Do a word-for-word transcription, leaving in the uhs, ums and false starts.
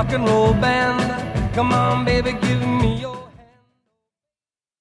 rock and roll band. Come on, baby, give me your